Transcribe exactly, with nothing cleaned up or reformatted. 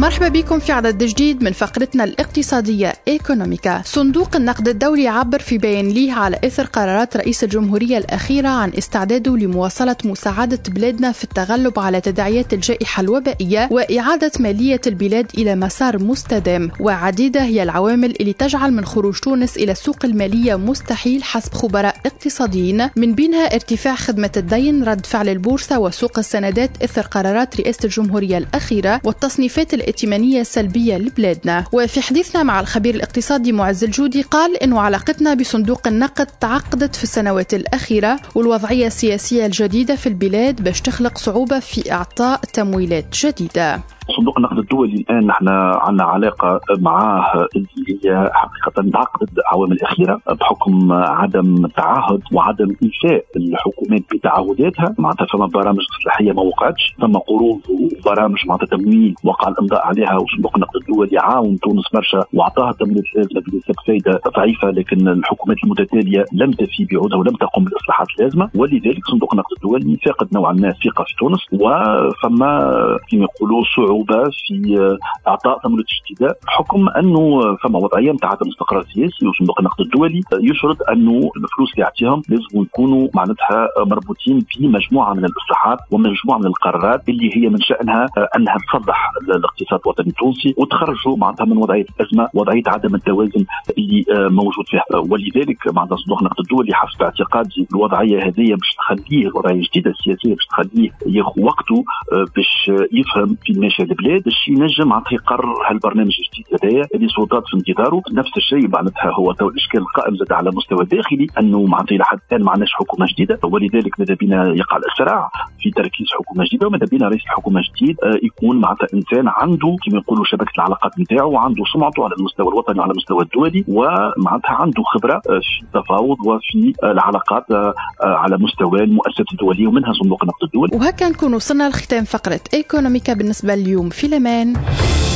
مرحبا بكم في عدد جديد من فقرتنا الاقتصادية إيكونوميكا. صندوق النقد الدولي عبر في بيان ليه على إثر قرارات رئيس الجمهورية الأخيرة عن استعداده لمواصلة مساعدة بلادنا في التغلب على تداعيات الجائحة الوبائية وإعادة مالية البلاد إلى مسار مستدام، وعديدة هي العوامل اللي تجعل من خروج تونس إلى السوق المالية مستحيل حسب خبراء اقتصاديين، من بينها ارتفاع خدمة الدين، رد فعل البورصة وسوق السندات إثر قرارات رئاسة الجمهورية الأخيرة، والتصنيفات الائتمانية السلبية لبلادنا. وفي حديثنا مع الخبير الاقتصادي معز الجودي قال إنه علاقتنا بصندوق النقد تعقدت في السنوات الأخيرة، والوضعية السياسية الجديدة في البلاد باش تخلق صعوبة في إعطاء تمويلات جديدة. صندوق النقد الدولي الآن نحن عندنا علاقة معاه اللي هي حقيقة تعقدت عوامل الأخيرة بحكم عدم التعهد وعدم إيفاء الحكومات بتعهداتها. معناتها فما برامج إصلاحية ما وقعتش، ثم قروض وبرامج معناتها تمويل وقع الإمضاء عليها، وصندوق النقد الدولي عاون تونس برشا وأعطاها تمويلات لازمة بنسبة فايدة ضعيفة، لكن الحكومات المتتالية لم تفي بعودها ولم تقم بالإصلاحات اللازمة، ولذلك صندوق النقد الدولي فاقد نوعا ما ثقة في تونس، وفما كما يقولوا صعوبة في اعطاء تمويلات الجديده بحكم انه فما وضعيه نتاع عدم استقرار سياسي. وصندوق النقد الدولي يشرط انه الفلوس اللي يعطيهم لازم يكونوا معناتها مربوطين في مجموعه من الاصلاحات ومجموعه من القرارات اللي هي من شانها انها تصلح الاقتصاد الوطني التونسي وتخرجوا معناتها من وضعيه الازمه، وضعيه عدم التوازن اللي موجود فيها. ولذلك معناتها صندوق النقد الدولي حسب اعتقادي الوضعيه هذه باش تخليه الوضعيه الجديده السياسيه باش تخليه ياخذ وقته باش يفهم في ماشي البلاد، باش ينجم عن يقرر هالبرنامج الجديد هذايا اللي سلطات في انتظاره. نفس الشيء معناتها هو تو الاشكال القائم زاد على مستوى داخلي، انه معناتها الى حد الان ما عندناش حكومه جديده، ولذلك ماذا بينا يقع الاسراع في تركيز حكومه جديده، وماذا بينا رئيس الحكومه الجديد يكون معناتها انسان عنده كما يقولوا شبكه العلاقات نتاعو وعنده سمعته على المستوى الوطني وعلى المستوى الدولي، ومعناتها عنده خبره في التفاوض وفي العلاقات على مستوى المؤسسات الدوليه ومنها صندوق النقد الدولي. وهكا نكون وصلنا لختام فقره ايكونوميكا بالنسبه اليوم. في الأمان.